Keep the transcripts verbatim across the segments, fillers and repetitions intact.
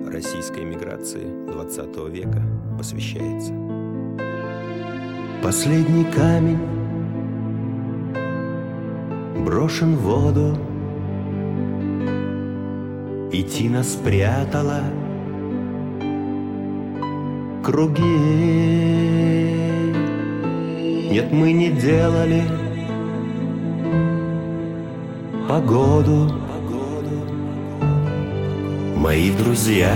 российской эмиграции двадцатого века посвящается. Последний камень брошен в воду, и тина спрятала круги. Нет, мы не делали погоду. Мои друзья,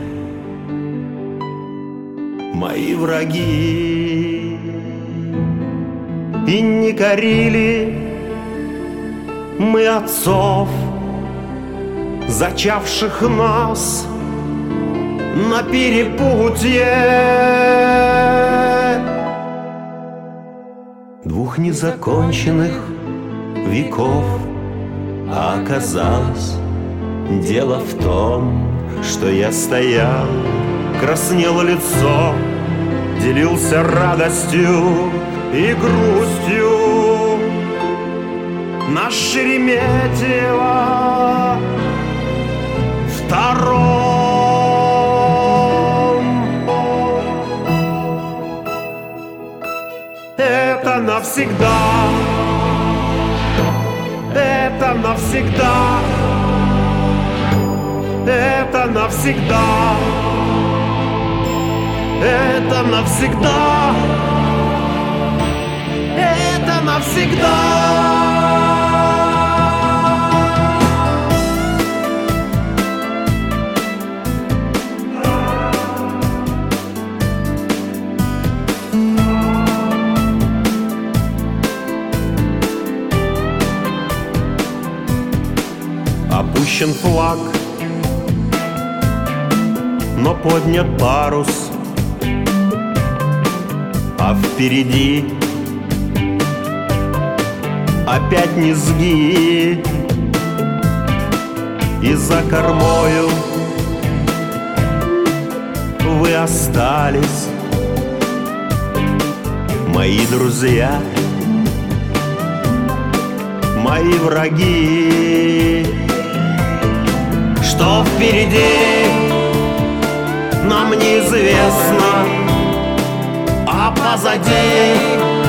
мои враги, и не корили мы отцов, зачавших нас на перепутье двух незаконченных веков. А оказалось, дело в том, что я стоял, краснело лицо, делился радостью и грустью. На Шереметьево втором. Это навсегда, это навсегда, это навсегда, это навсегда, это навсегда. Опущен флаг, но поднят парус, а впереди опять низги, и за кормою вы остались, мои друзья, мои враги. Что впереди, нам неизвестно, а позади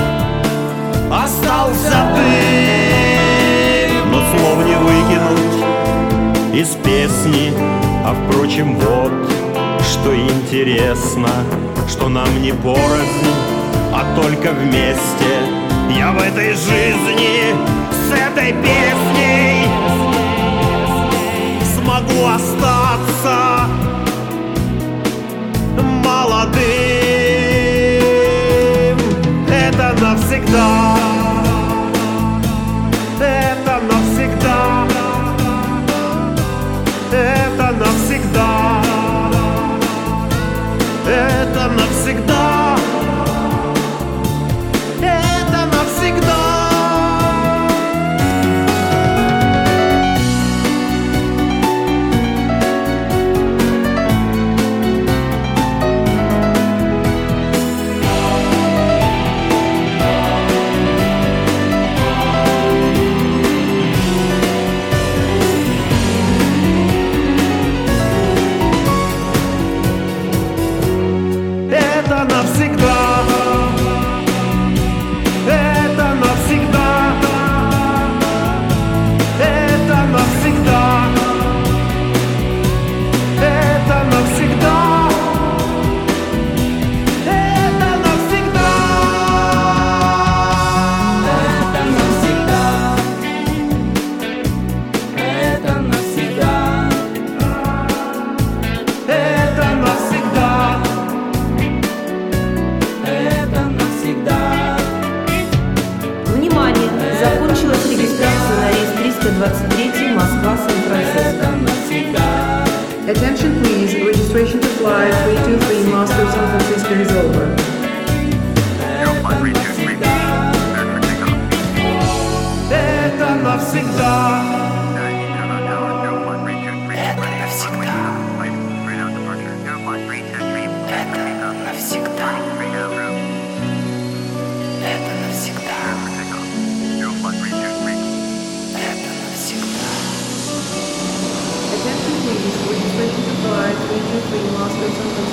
остался ты. Но слов не выкинуть из песни, а впрочем, вот что интересно, что нам не порознь, а только вместе. Я в этой жизни с этой песней смогу остаться молодым. Это навсегда, это навсегда, это навсегда, это навсегда, это навсегда. Это навсегда, это навсегда, это навсегда, это навсегда, это навсегда, Это навсегда, это навсегда, это навсегда. это навсегда. Внимание! Закончилась регистрация на рейс триста двадцать три Москва-Сан-Франциско. Это навсегда. Attention please, registration to fly three two three Moscow San Francisco is over. Это навсегда. Attention please, registration to fly three two San Francisco.